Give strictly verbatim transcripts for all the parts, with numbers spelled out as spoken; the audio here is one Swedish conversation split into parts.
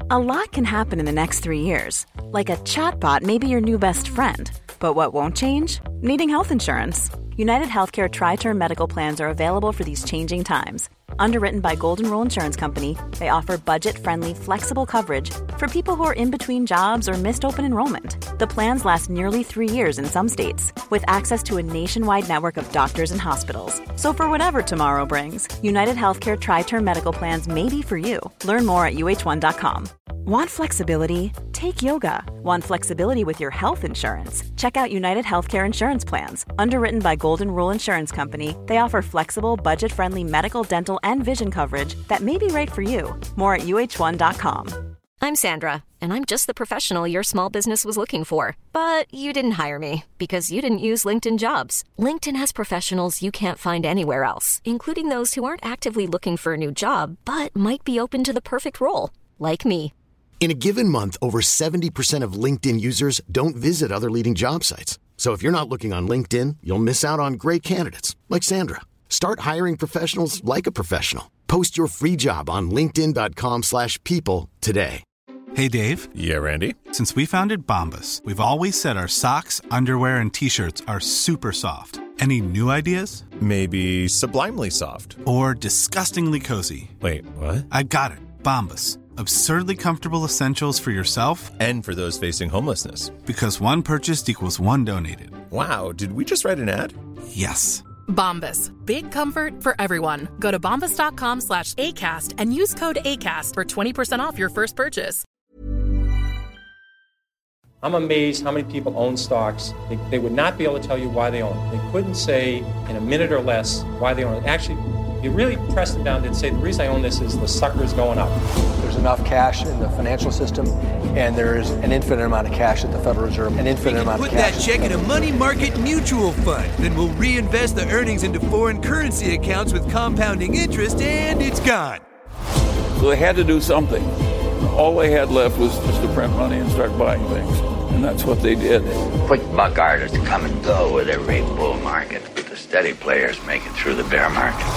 A lot can happen in the next three years. Like a chatbot may be your new best friend. But what won't change? Needing health insurance. United Healthcare Tri-Term Medical Plans are available for these changing times. Underwritten by Golden Rule Insurance Company, they offer budget-friendly, flexible coverage for people who are in between jobs or missed open enrollment. The plans last nearly three years in some states, with access to a nationwide network of doctors and hospitals. So for whatever tomorrow brings, United Healthcare Tri-Term Medical Plans may be for you. Learn more at U H one dot com. Want flexibility? Take yoga. Want flexibility with your health insurance? Check out United Healthcare Insurance Plans. Underwritten by Golden Rule Insurance Company, they offer flexible, budget-friendly medical, dental, and vision coverage that may be right for you. More at U H one dot com. I'm Sandra, and I'm just the professional your small business was looking for. But you didn't hire me because you didn't use LinkedIn Jobs. LinkedIn has professionals you can't find anywhere else, including those who aren't actively looking for a new job, but might be open to the perfect role, like me. In a given month, over seventy percent of LinkedIn users don't visit other leading job sites. So if you're not looking on LinkedIn, you'll miss out on great candidates like Sandra. Start hiring professionals like a professional. Post your free job on linkedin dot com slash people today. Hey, Dave. Yeah, Randy. Since we founded Bombas, we've always said our socks, underwear, and T-shirts are super soft. Any new ideas? Maybe sublimely soft. Or disgustingly cozy. Wait, what? I got it. Bombas. Absurdly comfortable essentials for yourself and for those facing homelessness. Because one purchased equals one donated. Wow, did we just write an ad? Yes. Bombas. Big comfort for everyone. Go to bombas dot com slash ACAST and use code ACAST for twenty percent off your first purchase. I'm amazed how many people own stocks. They, they would not be able to tell you why they own it. They couldn't say in a minute or less why they own it. Actually, you really press them down and say, the reason I own this is the sucker's going up. There's enough cash in the financial system, and there's an infinite amount of cash at the Federal Reserve, an infinite amount of cash. Put that check in a money market mutual fund. Then we'll reinvest the earnings into foreign currency accounts with compounding interest, and it's gone. So they had to do something. All they had left was just to print money and start buying things. And that's what they did. Quick buck artists come and go with every bull market, but the steady players make it through the bear market.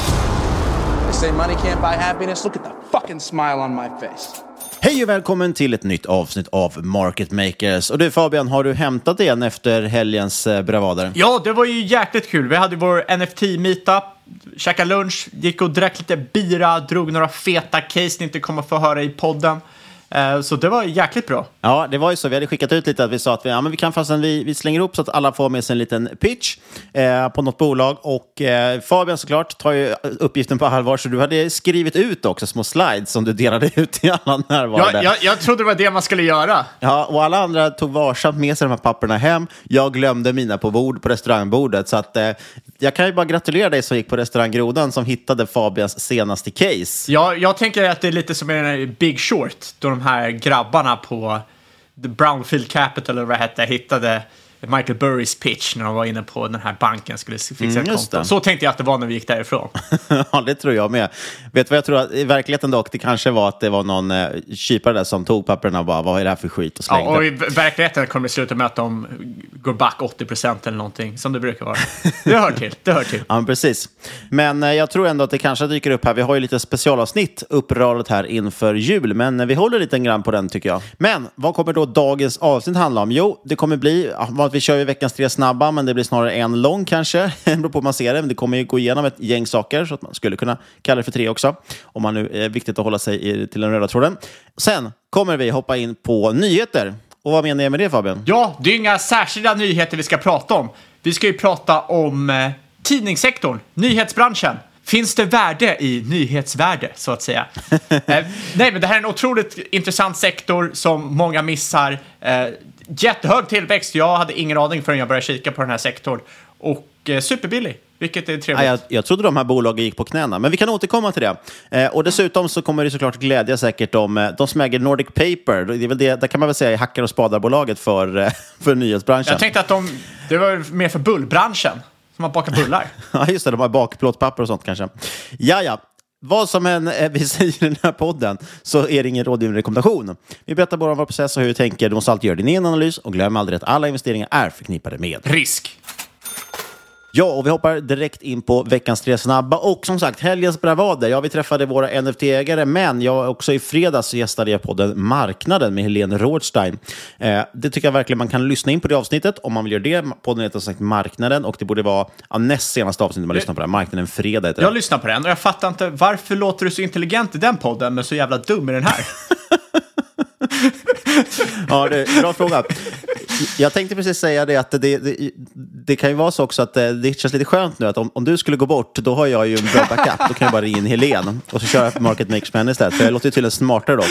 They say money can't buy happiness. Look at the fucking smile on my face. Hej och välkommen till ett nytt avsnitt av Market Makers. Och du Fabian, har du hämtat igen efter helgens bravader? Ja, det var ju jäkligt kul. Vi hade vår N F T-meetup, käkade lunch, gick och drack lite bira, drog några feta case ni inte kommer få höra i podden. Så det var jäkligt bra. Ja, det var ju så. Vi hade skickat ut lite att vi sa att vi, ja, men vi kan fastän vi, vi slänger upp så att alla får med sig en liten pitch eh, på något bolag. Och eh, Fabian såklart tar ju uppgiften på allvar. Så du hade skrivit ut också små slides som du delade ut till alla närvarande. Ja, jag, jag trodde det var det man skulle göra. Ja, och alla andra tog varsamt med sig de här papperna hem. Jag glömde mina på bord på restaurangbordet. Så att eh, jag kan ju bara gratulera dig som gick på restaurang Grodan som hittade Fabians senaste case. Ja, jag tänker att det är lite som en Big Short då de här grabbarna på The Brownfield Capital eller vad det hette hittade Michael Burrys pitch när de var inne på den här banken skulle fixa mm, ett konto. Så tänkte jag att det var när vi gick därifrån. Ja, det tror jag med. Vet du vad jag tror att i verkligheten dock det kanske var att det var någon eh, kypare där som tog papperna och bara, vad är det här för skit och slängde. Ja, och i verkligheten kommer det sluta med att de går back åttio procent eller någonting som det brukar vara. Det hör till, det hör till. Ja, precis. Men eh, jag tror ändå att det kanske dyker upp här. Vi har ju lite specialavsnitt uppradet här inför jul, men eh, vi håller lite grann på den tycker jag. Men vad kommer då dagens avsnitt handla om? Jo, det kommer bli att vi kör ju veckans tre snabba, men det blir snarare en lång kanske. Det beror på hur man ser det, men det kommer ju gå igenom ett gäng saker så att man skulle kunna kalla det för tre också. Om man nu är viktigt att hålla sig i, till den röda tråden. Sen kommer vi hoppa in på nyheter. Och vad menar jag med det, Fabian? Ja, det är inga särskilda nyheter vi ska prata om. Vi ska ju prata om eh, tidningssektorn, nyhetsbranschen. Finns det värde i nyhetsvärde, så att säga? eh, nej, men det här är en otroligt intressant sektor som många missar. Eh, jättehög tillväxt. Jag hade ingen aning förrän jag började kika på den här sektorn. Och eh, superbillig, vilket är trevligt. Ja, jag, jag trodde de här bolagen gick på knäna, men vi kan återkomma till det. Eh, och dessutom så kommer det såklart glädja säkert de, de som äger Nordic Paper. Det är väl det, där kan man väl säga hackar- och spardarbolaget för, för nyhetsbranschen. Jag tänkte att de, det var mer för bullbranschen. Som har bakat bullar. Ja, just det. De har bakplåtpapper och sånt kanske. Ja, ja. Vad som än vi säger i den här podden så är det ingen rådgivande rekommendation. Vi berättar bara om vår process och hur vi tänker. Du måste alltid göra din egen analys och glöm aldrig att alla investeringar är förknippade med risk. Ja, och vi hoppar direkt in på veckans tre snabba. Och som sagt, helgens bravader. Ja, vi träffade våra N F T-ägare, men jag också i fredags gästade jag på den Marknaden med Helene Rådstein. Eh, det tycker jag verkligen man kan lyssna in på det avsnittet om man vill göra det. Podden heter som sagt Marknaden, och det borde vara ja, näst senaste avsnittet man lyssnar på den. Marknaden fredag heter det. Jag lyssnar på den och jag fattar inte, varför låter du så intelligent i den podden men så jävla dum i den här? Ja, det är bra fråga. Jag tänkte precis säga det att det, det, det kan ju vara så också att det känns lite skönt nu att om, om du skulle gå bort, då har jag ju en bra backup. Då kan jag bara ringa in Helene och så köra Market Makers Man istället. För jag låter ju till en smartare då också.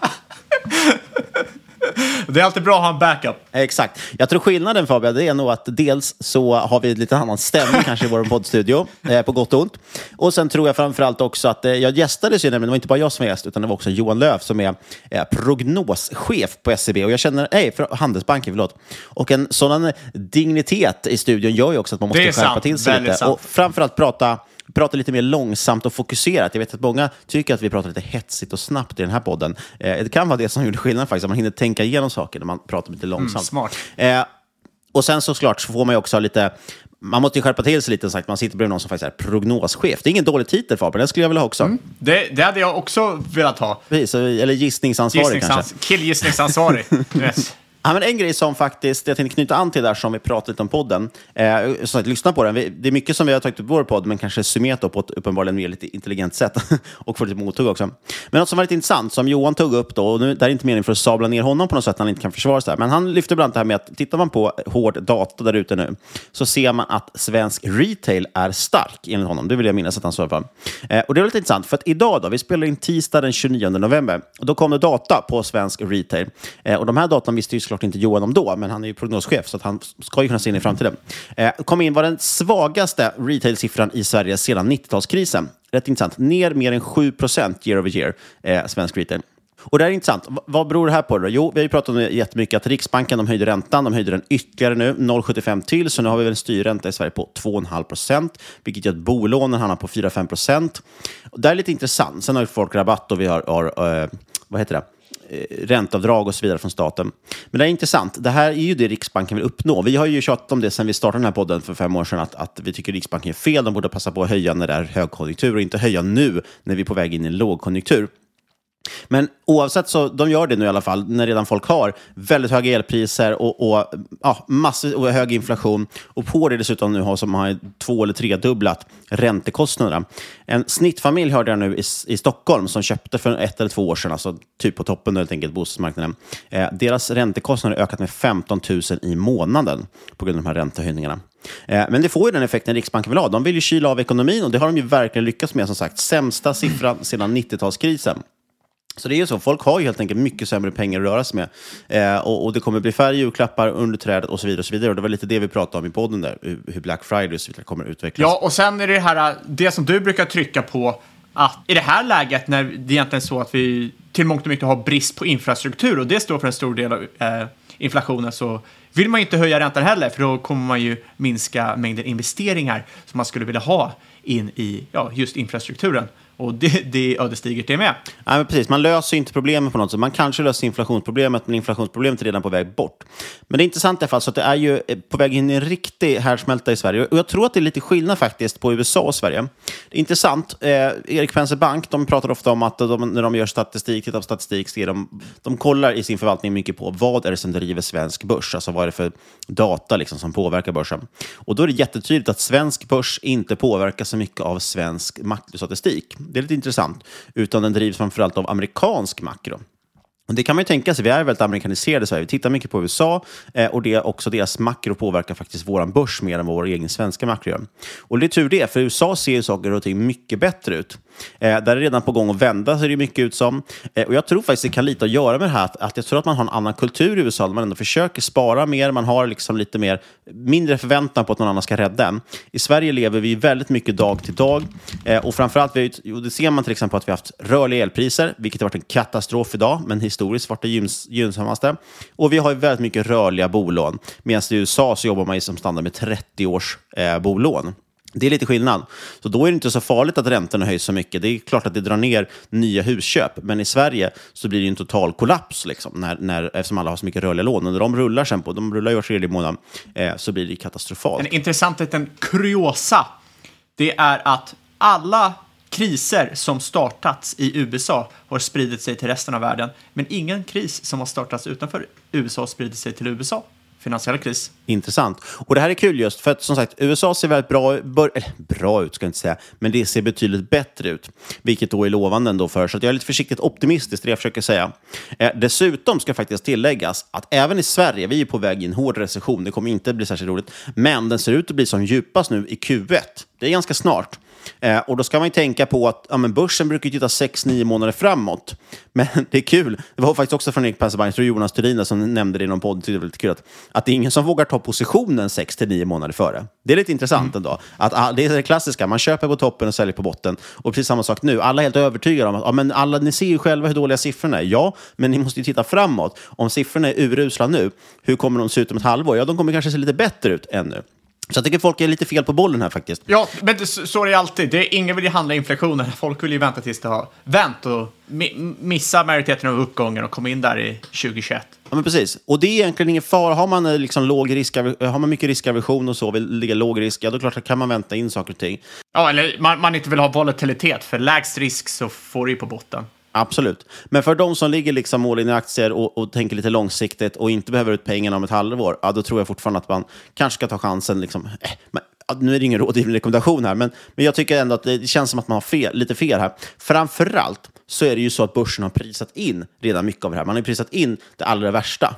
Det är alltid bra att ha en backup. Exakt. Jag tror skillnaden, Fabian, det är nog att dels så har vi lite annan stämning kanske i vår poddstudio, eh, på gott och ont. Och sen tror jag framförallt också att eh, jag gästades ju, men det var inte bara jag som var gäst, utan det var också Johan Löf som är eh, prognoschef på S C B. Och jag känner, nej, för Handelsbanken, förlåt. Och en sådan dignitet i studion gör ju också att man måste skärpa sant, till sig lite. Sant. Och framförallt prata... prata lite mer långsamt och fokuserat. Jag vet att många tycker att vi pratar lite hetsigt och snabbt i den här podden. Eh, det kan vara det som gjorde skillnad faktiskt. Man hinner tänka igenom saker när man pratar lite långsamt. Mm, smart. Eh, och sen såklart så får man ju också lite... Man måste ju skärpa till sig lite, sagt. Man sitter bredvid någon som faktiskt är prognoschef. Det är ingen dålig titel, Fabian. Det skulle jag vilja ha också. Mm. Det, det hade jag också velat ha. Precis, eller gissningsansvarig Gissningsans- kanske. Killgissningsansvarig. Yes. Ja, men en grej som faktiskt, jag tänkte knyta an till där som vi pratade lite om podden. Eh, så att lyssna på den. Vi, det är mycket som vi har tagit upp i vår podd, men kanske summerat på ett uppenbarligen mer lite intelligent sätt. Och få lite mottag också. Men något som var lite intressant, som Johan tog upp då, och nu, det är inte meningen för att sabla ner honom på något sätt, han inte kan försvara sig. Men han lyfter bland annat det här med att tittar man på hård data där ute nu, så ser man att svensk retail är stark, enligt honom. Det vill jag minnas att han sa för. Eh, och det är lite intressant, för att idag då, vi spelar in tisdag den tjugonionde november, och då kom det data på svensk retail. Eh, och de här datan visste ju såklart inte Johan om då, men han är ju prognoschef så att han ska ju kunna se in i framtiden. Eh, kom in var den svagaste retail-siffran i Sverige sedan nittiotalskrisen. Rätt intressant. Ner mer än sju procent year over year, eh, svensk retail. Och det är intressant. V- vad beror det här på då? Jo, vi har ju pratat om det jättemycket att Riksbanken, de höjde räntan. De höjde den ytterligare nu, noll komma sjuttiofem till. Så nu har vi väl en styrränta i Sverige på två komma fem procent. Vilket gör att bolånen hamnar på fyra till fem procent. Och det är lite intressant. Sen har ju folk rabatt och vi har, har uh, vad heter det? ränteavdrag och så vidare från staten. Men det är intressant. Det här är ju det Riksbanken vill uppnå. Vi har ju tjatat om det sedan vi startade den här podden för fem år sedan, att, att vi tycker Riksbanken är fel. De borde passa på att höja när det är högkonjunktur och inte höja nu när vi är på väg in i en lågkonjunktur. Men oavsett så, de gör det nu i alla fall, när redan folk har väldigt höga elpriser och, och ja, massor och hög inflation. Och på det dessutom nu har som har två eller tre dubblat räntekostnaderna. En snittfamilj hörde jag nu i, i Stockholm som köpte för ett eller två år sedan, alltså typ på toppen helt enkelt, bostadsmarknaden. Eh, deras räntekostnader har ökat med femton tusen i månaden på grund av de här räntehöjningarna. Men det får ju den effekten Riksbanken vill ha. De vill ju kyla av ekonomin och det har de ju verkligen lyckats med, som sagt. Sämsta siffran sedan nittiotalskrisen. Så det är ju så, folk har ju helt enkelt mycket sämre pengar att röra sig med. Eh, och, och det kommer bli färre julklappar under trädet och så vidare och så vidare. Och det var lite det vi pratade om i podden där, hur Black Friday och så vidare kommer att utvecklas. Ja, och sen är det här, det som du brukar trycka på, att i det här läget när det egentligen är så att vi till mångt och mycket har brist på infrastruktur och det står för en stor del av eh, inflationen, så vill man ju inte höja räntan heller, för då kommer man ju minska mängden investeringar som man skulle vilja ha in i ja, just infrastrukturen. Och det, det är ödesdigert det med. Ja, men precis. Man löser inte problemet på något sätt. Man kanske löser inflationsproblemet, men inflationsproblemet är redan på väg bort. Men det är intressant i alla fall, så att det är ju på väg in i en riktig härdsmälta i Sverige. Och jag tror att det är lite skillnad faktiskt på U S A och Sverige. Det är intressant. Eh, Erik Penser Bank, de pratar ofta om att de, när de gör statistik, tittar på statistik, ser de, de kollar i sin förvaltning mycket på vad är det som driver svensk börs. Alltså vad är det för data liksom som påverkar börsen. Och då är det jättetydligt att svensk börs inte påverkar så mycket av svensk makrostatistik. Det är lite intressant, utan den drivs framförallt av amerikansk makro. Och det kan man ju tänka sig, vi är väldigt amerikaniserade i Sverige. Vi tittar mycket på U S A eh, och det också deras makro påverkar faktiskt våran börs mer än vad vår egen svenska makro gör. Och det är tur det, för U S A ser ju saker och ting mycket bättre ut. Eh, där är redan på gång att vända, ser det mycket ut som. Eh, och jag tror faktiskt det kan lite att göra med det här, att, att jag tror att man har en annan kultur i U S A, där man ändå försöker spara mer, man har liksom lite mer, mindre förväntan på att någon annan ska rädda en. I Sverige lever vi väldigt mycket dag till dag. Eh, och framförallt, vi, och det ser man till exempel att vi har haft rörliga elpriser, vilket har varit en katastrof idag, men historiskt varit det gyns, gynnsammaste. Och vi har ju väldigt mycket rörliga bolån. Medan i U S A så jobbar man ju som standard med trettio års eh, bolån. Det är lite skillnad. Så då är det inte så farligt att räntorna höjs så mycket. Det är klart att det drar ner nya husköp. Men i Sverige så blir det en total kollaps liksom, när, när, eftersom alla har så mycket rörliga lån. Och när de rullar sen på, de rullar ju var tredje månad, eh, så blir det katastrofalt. En intressant liten kuriosa, det är att alla kriser som startats i U S A har spridit sig till resten av världen. Men ingen kris som har startats utanför U S A har spridit sig till U S A. Finansiell kris. Intressant. Och det här är kul just för att som sagt U S A ser väldigt bra, bör, eller, bra ut ska jag inte säga, men det ser betydligt bättre ut. Vilket då är lovande ändå för, så att jag är lite försiktigt optimistisk det jag försöker säga. Eh, dessutom ska faktiskt tilläggas att även i Sverige, vi är på väg i en hård recession, det kommer inte bli särskilt roligt, men den ser ut att bli som djupast nu i Q ett. Det är ganska snart. Eh, och då ska man ju tänka på att ja, men börsen brukar titta sex nio månader framåt. Men det är kul. Det var faktiskt också från Erik Penser och Jonas Turin som nämnde det i någon podd. Det är lite kul att, att det är ingen som vågar ta positionen sex till nio månader före. Det är lite intressant mm. ändå. Att, ah, det är det klassiska. Man köper på toppen och säljer på botten. Och precis samma sak nu. Alla är helt övertygade om att ja, men alla, ni ser ju själva hur dåliga siffrorna är. Ja, men ni måste ju titta framåt. Om siffrorna är urusla nu, hur kommer de se ut om ett halvår? Ja, de kommer kanske se lite bättre ut ännu. Så jag tycker folk är lite fel på bollen här faktiskt. Ja, men det, så är det alltid. Det är, ingen vill ju handla inflationen. Folk vill ju vänta tills det har vänt och mi- missa majoriteten av uppgången och komma in där i tjugohundratjugoett. Ja, men precis. Och det är egentligen ingen fara. Har man, liksom låg risk, har man mycket riskaversion och så, vill ligga låg risk, ja då klart kan man vänta in saker och ting. Ja, eller man, man inte vill ha volatilitet. För lägst risk så får du ju på botten. Absolut. Men för de som ligger liksom mål in i aktier och, och tänker lite långsiktigt och inte behöver ut pengarna om ett halvår, ja, då tror jag fortfarande att man kanske ska ta chansen. Liksom, eh, men, nu är det ingen rådgivande rekommendation här, men, men jag tycker ändå att det känns som att man har fel, lite fel här. Framförallt så är det ju så att börsen har prisat in redan mycket av det här. Man har prisat in det allra värsta.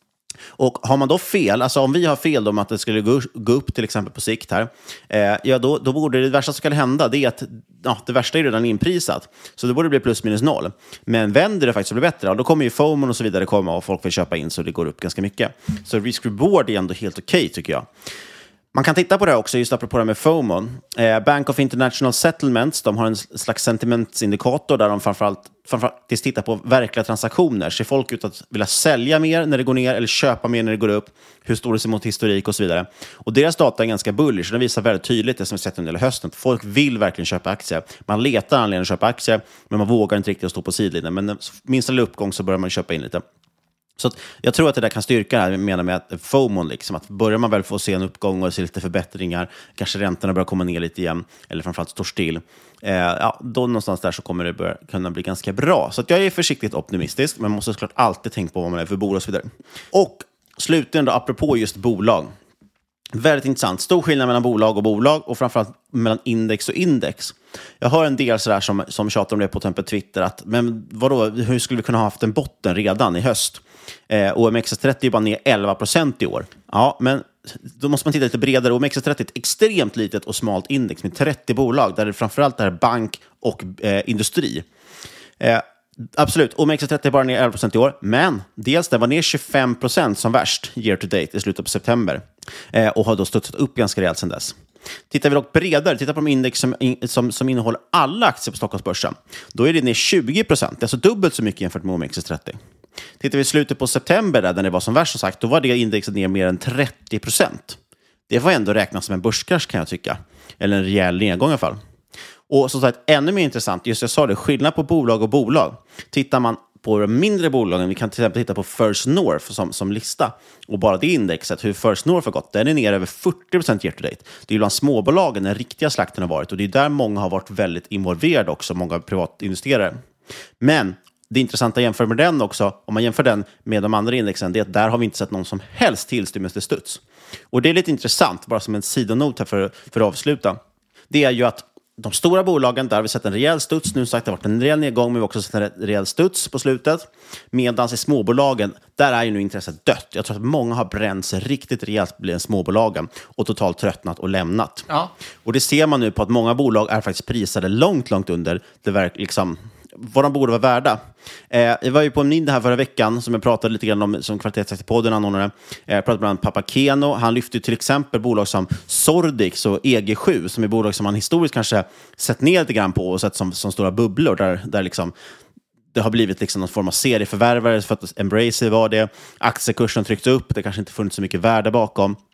Och har man då fel, alltså om vi har fel om att det skulle gå, gå upp till exempel på sikt här, eh, ja då, då borde det värsta som ska hända, det är att ja, det värsta är redan inprisat. Så då borde det bli plus minus noll. Men vänder det faktiskt att bli bättre, ja, då kommer ju FOMO och så vidare komma och folk vill köpa in så det går upp ganska mycket. Så risk-reward är ändå helt okej okay, tycker jag. Man kan titta på det också, just apropå det med FOMO. Eh, Bank of International Settlements, de har en slags sentimentsindikator där de framförallt, framförallt tittar på verkliga transaktioner. Ser folk ut att vilja sälja mer när det går ner eller köpa mer när det går upp? Hur står det sig mot historik och så vidare? Och deras data är ganska bullish, så den visar väldigt tydligt det som vi sett under hösten. Folk vill verkligen köpa aktier. Man letar anledning att köpa aktier, men man vågar inte riktigt att stå på sidlinjen. Men minst en uppgång så börjar man köpa in lite. Så att jag tror att det där kan styrka det här, jag menar med att FOMO, liksom, att börjar man väl få se en uppgång och se lite förbättringar, kanske räntorna börjar komma ner lite igen, eller framförallt står still, eh, ja, då någonstans där så kommer det börja kunna bli ganska bra. Så att jag är försiktigt optimistisk, men man måste såklart alltid tänka på vad man är för bolag och så vidare. Och slutligen då, apropå just bolag. Väldigt intressant. Stor skillnad mellan bolag och bolag och framförallt mellan index och index. Jag hör en del sådär som, som tjatar om det på till exempel Twitter att men vadå, hur skulle vi kunna ha haft en botten redan i höst? Eh, O M X S trettio är bara ner elva procent i år. Ja, men då måste man titta lite bredare. O M X S trettio är ett extremt litet och smalt index med trettio bolag där det framförallt är bank och eh, industri. Eh, Absolut, O M X S trettio är bara ner elva procent i år, men dels det var ner tjugofem procent som värst year to date i slutet på september eh, och har då studsat upp ganska rejält sedan dess. Tittar vi dock bredare, tittar på de index som, som, som innehåller alla aktier på Stockholmsbörsen, då är det ner tjugo procent, det är alltså dubbelt så mycket jämfört med O M X S trettio. Tittar vi i slutet på september där det var som värst som sagt, då var det indexet ner mer än trettio procent. Det var ändå räknas som en börskrasch kan jag tycka, eller en rejäl nedgång i alla fall. Och så sagt, ännu mer intressant, just jag sa det, skillnad på bolag och bolag. Tittar man på de mindre bolagen, vi kan till exempel titta på First North som, som lista, och bara det indexet, hur First North har gått, den är ner över fyrtio procent year to date. Det är ju bland småbolagen den riktiga slakten har varit, och det är där många har varit väldigt involverade också, många privatinvesterare. Men det intressanta jämför med den också, om man jämför den med de andra indexen, det är att där har vi inte sett någon som helst tillstymmelse till studs. Och det är lite intressant, bara som en sidonot här för, för att avsluta. Det är ju att de stora bolagen, där har vi sett en rejäl studs. Nu sagt det har varit en rejäl nedgång, men vi har också sett en rejäl studs på slutet. Medan i småbolagen, där är ju nu intresset dött. Jag tror att många har bränt sig riktigt rejält bland småbolagen och totalt tröttnat och lämnat. Ja. Och det ser man nu på att många bolag är faktiskt prisade långt, långt under det verk, liksom, vad de borde vara värda. Eh, jag var ju på en middag här förra veckan som jag pratade lite grann om, som Kvalitetsaktiepodden anordnade. Eh, jag pratade bland annat Pappa Keno. Han lyfte till exempel bolag som Sordix och E G sju, som är bolag som man historiskt kanske sett ner lite grann på och sett som, som stora bubblor där, där liksom det har blivit liksom någon form av serieförvärvare för att Embracer var det. Aktiekursen tryckte upp, det kanske inte funnits så mycket värde bakom.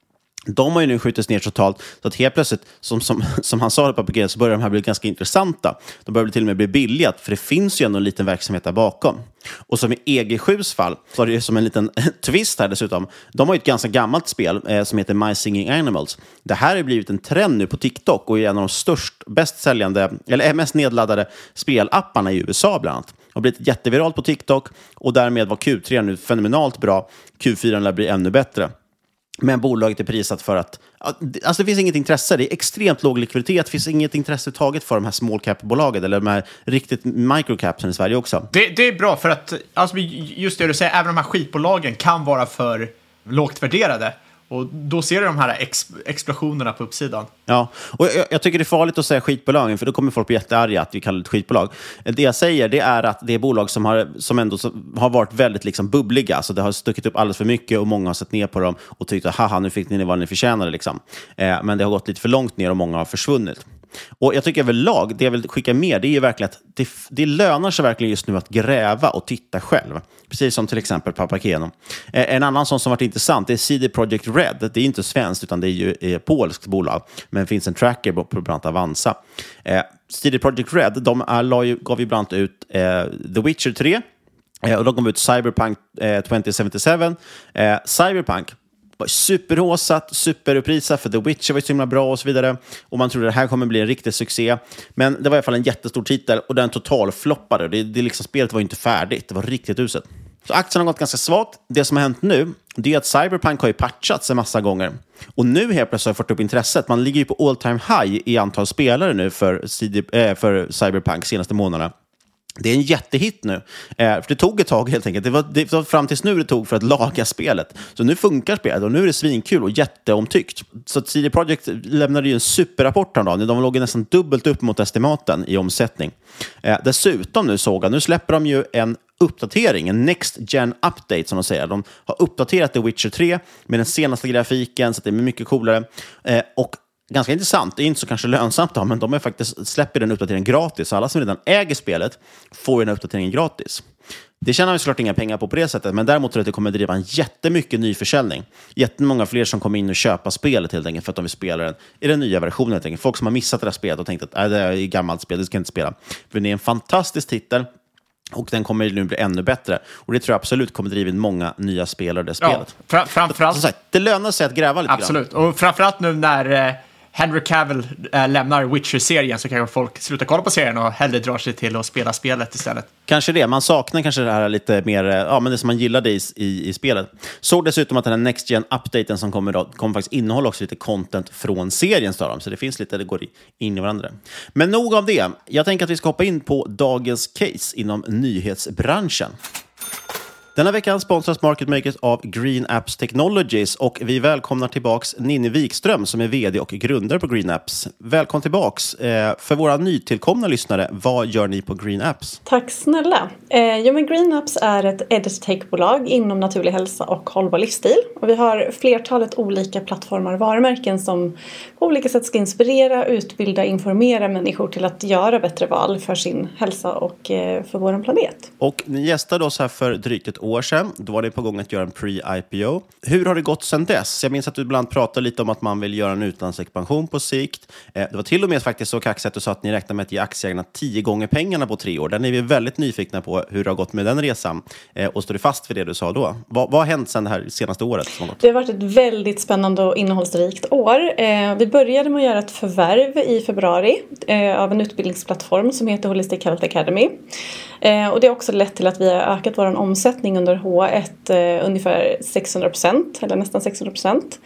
De har ju nu skjutits ner totalt, så att helt plötsligt, som, som, som han sa på P G, så börjar de här bli ganska intressanta. De börjar till och med bli billiga, för det finns ju ändå en liten verksamhet där bakom. Och som i E G sju:s fall, så är det ju som en liten twist här dessutom. De har ju ett ganska gammalt spel eh, som heter My Singing Animals. Det här har blivit en trend nu på TikTok och är en av de störst, bäst säljande, eller mest nedladdade spelapparna i U S A bland annat. Har blivit jätteviralt på TikTok och därmed var Q tre nu fenomenalt bra. Q fyra lär bli ännu bättre. Men bolaget är prisat för att... Alltså det finns inget intresse. Det är extremt låg likviditet. Det finns inget intresse taget för de här small cap-bolagen eller de här riktigt microcapsen i Sverige också. Det, det är bra för att, alltså just det du säger, även de här skitbolagen kan vara för lågt värderade. Och då ser du de här ex- explosionerna på uppsidan. Ja, och jag, jag tycker det är farligt att säga skitbolagen, för då kommer folk bli jättearga att vi kallar det ett skitbolag. Det jag säger, det är att det är bolag som har, som ändå har varit väldigt liksom bubbliga. Så det har stuckit upp alldeles för mycket och många har sett ner på dem och tyckt att haha, nu fick ni vad ni förtjänade liksom. Eh, men det har gått lite för långt ner och många har försvunnit. Och jag tycker överlag, det jag vill skicka med, det är ju verkligen att det, det lönar sig verkligen just nu att gräva och titta själv. Precis som till exempel Papakeno. Eh, en annan sån som varit intressant, det är C D Projekt Red. Det är inte svenskt utan det är ju ett polskt bolag. Men det finns en tracker på bland annat Avanza. Eh, C D Projekt Red, de är, ju, gav ju bland annat ut eh, The Witcher tre. Eh, och de gav ut Cyberpunk eh, tjugo sjuttiosju. Eh, Cyberpunk var superhåsat, superupprisat, för The Witcher var så himla bra och så vidare. Och man trodde att det här kommer bli en riktig succé. Men det var i alla fall en jättestor titel och den totalfloppade. Det, det liksom, spelet var ju inte färdigt, det var riktigt uselt. Så aktien har gått ganska svagt. Det som har hänt nu, det är att Cyberpunk har ju patchats en massa gånger. Och nu helt plötsligt har jag fått upp intresset. Man ligger ju på all time high i antal spelare nu för, C D, äh, för Cyberpunk senaste månaderna. Det är en jättehit nu. Eh, för det tog ett tag helt enkelt. Det var, det var fram tills nu det tog för att laga spelet. Så nu funkar spelet och nu är det svinkul och jätteomtyckt. Så C D Projekt lämnade ju en superrapport häromdagen. De låg nästan dubbelt upp mot estimaten i omsättning. Eh, dessutom nu såg jag, nu släpper de ju en uppdatering, en next gen update som de säger. De har uppdaterat The Witcher tre med den senaste grafiken så att det är mycket coolare. Eh, och ganska intressant, det är inte så kanske lönsamt då, men de är faktiskt släpper den uppdateringen gratis. Alla som redan äger spelet får den uppdateringen gratis. Det tjänar vi såklart inga pengar på på det sättet, men däremot tror jag att det kommer driva en jättemycket ny försäljning. Jättemånga fler som kommer in och köpa spelet helt enkelt för att de vill spela den i den nya versionen helt enkelt. Folk som har missat det här spelet och tänkt att äh, det är ett gammalt spel, det ska jag inte spela. För det är en fantastisk titel. Och den kommer nu bli ännu bättre. Och det tror jag absolut kommer driva in många nya spelare det spelet. Ja, fra- framförallt... Som sagt, det lönar sig att gräva lite absolut. grann. Och framförallt nu när... Eh... Henry Cavill äh, lämnar Witcher-serien så kanske folk slutar kolla på serien och hellre drar sig till att spela spelet istället. Kanske det. Man saknar kanske det här lite mer, ja men det som man gillade i, i, i spelet. Såg dessutom att den här Next Gen-updaten som kommer då, kommer faktiskt innehålla också lite content från serien, står de. Så det finns lite, det går in i varandra. Men nog av det. Jag tänker att vi ska hoppa in på dagens case inom nyhetsbranschen. Denna veckan sponsras Market Makers av Green Apps Technologies och vi välkomnar tillbaks Ninni Wikström som är vd och grundare på Green Apps. Välkommen tillbaks. Eh, för våra nytillkomna lyssnare, vad gör ni på Green Apps? Tack snälla. Eh, ja, men Green Apps är ett edtech-bolag inom naturlig hälsa och hållbar livsstil. Och vi har flertalet olika plattformar och varumärken som på olika sätt ska inspirera, utbilda, informera människor till att göra bättre val för sin hälsa och eh, för vår planet. Och ni gästade oss här för drygt ett år sedan. Då var det på gång att göra en pre-I P O. Hur har det gått sedan dess? Jag minns att du ibland pratade lite om att man vill göra en utlandsexpansion på sikt. Det var till och med faktiskt så kaxigt att du sa att ni räknar med att ge aktieägarna tio gånger pengarna på tre år. Den är vi väldigt nyfikna på hur det har gått med den resan. Och står du fast för det du sa då? Vad, vad har hänt sedan det här senaste året? Det har varit ett väldigt spännande och innehållsrikt år. Vi började med att göra ett förvärv i februari av en utbildningsplattform som heter Holistic Health Academy. Och det har också lett till att vi har ökat vår omsättning under H ett eh, ungefär sexhundra procent eller nästan sexhundra procent.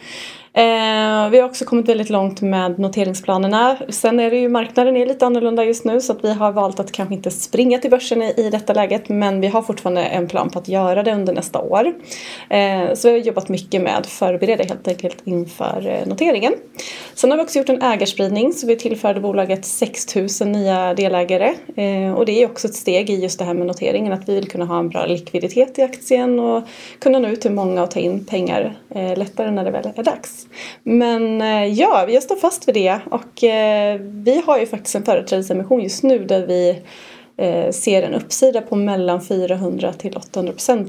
Eh, vi har också kommit väldigt långt med noteringsplanerna. Sen är det ju, marknaden är lite annorlunda just nu så att vi har valt att kanske inte springa till börsen i, i detta läget, men vi har fortfarande en plan på att göra det under nästa år. Eh, så vi har jobbat mycket med att förbereda helt enkelt inför eh, noteringen. Sen har vi också gjort en ägarspridning så vi tillförde bolaget sex tusen nya delägare eh, och det är också ett steg i just det här med noteringen, att vi vill kunna ha en bra likviditet i aktien och kunna nå ut till många och ta in pengar eh, lättare när det väl är dags. Men eh, ja, vi står fast vid det och eh, vi har ju faktiskt en företrädesemission just nu där vi eh, ser en uppsida på mellan fyrahundra till åttahundra procent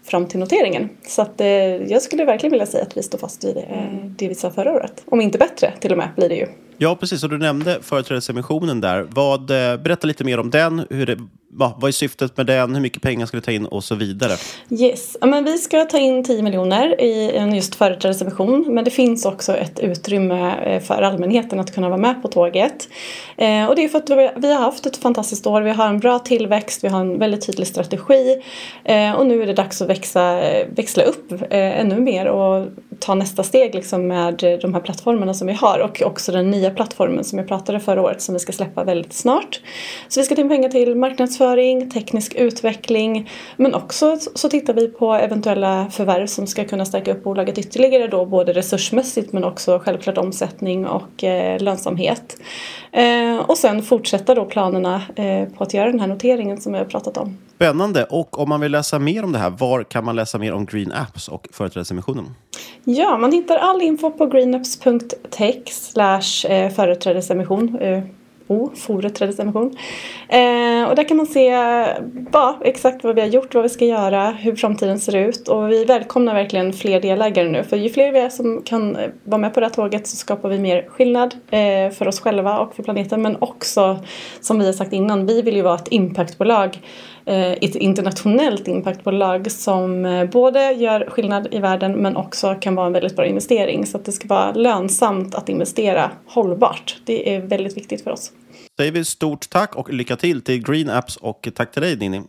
fram till noteringen. Så att, eh, jag skulle verkligen vilja säga att vi står fast vid eh, det vi sa förra året. Om inte bättre till och med blir det ju. Ja, precis. Och du nämnde företrädesemissionen där. Vad, berätta lite mer om den. Hur det, vad, vad är syftet med den? Hur mycket pengar ska du ta in och så vidare? Yes. Ja, men vi ska ta in tio miljoner i en just företrädesemission. Men det finns också ett utrymme för allmänheten att kunna vara med på tåget. Eh, och det är för att vi har haft ett fantastiskt år. Vi har en bra tillväxt. Vi har en väldigt tydlig strategi. Eh, och nu är det dags att växa, växla upp eh, ännu mer och ta nästa steg liksom, med de här plattformarna som vi har. Och också den nya plattformen som jag pratade förra året som vi ska släppa väldigt snart. Så vi ska ta in pengar till marknadsföring, teknisk utveckling, men också så tittar vi på eventuella förvärv som ska kunna stärka upp bolaget ytterligare då, både resursmässigt men också självklart omsättning och eh, lönsamhet. Eh, och sen fortsätta då planerna eh, på att göra den här noteringen som jag har pratat om. Spännande. Och om man vill läsa mer om det här, var kan man läsa mer om Green Apps och företrädesemissionen? Ja, man hittar all info på greenapps punkt tech slash företrädesemission. Oh, företrädesemission. Eh, och där kan man se ja, exakt vad vi har gjort, vad vi ska göra, hur framtiden ser ut. Och vi välkomnar verkligen fler delägare nu. För ju fler vi är som kan vara med på det här tåget så skapar vi mer skillnad eh, för oss själva och för planeten. Men också, som vi har sagt innan, vi vill ju vara ett impactbolag. Ett internationellt impactbolag som både gör skillnad i världen men också kan vara en väldigt bra investering. Så att det ska vara lönsamt att investera hållbart. Det är väldigt viktigt för oss. Säger vi stort tack och lycka till till Green Apps och tack till dig, Ninni.